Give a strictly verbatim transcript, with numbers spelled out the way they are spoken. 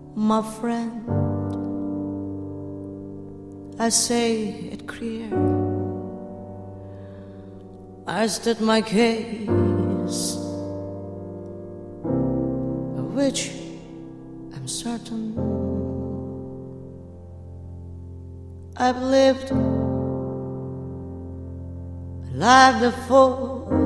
my friend, I say it clear, I state my case, of which I'm certain. I've lived a life before,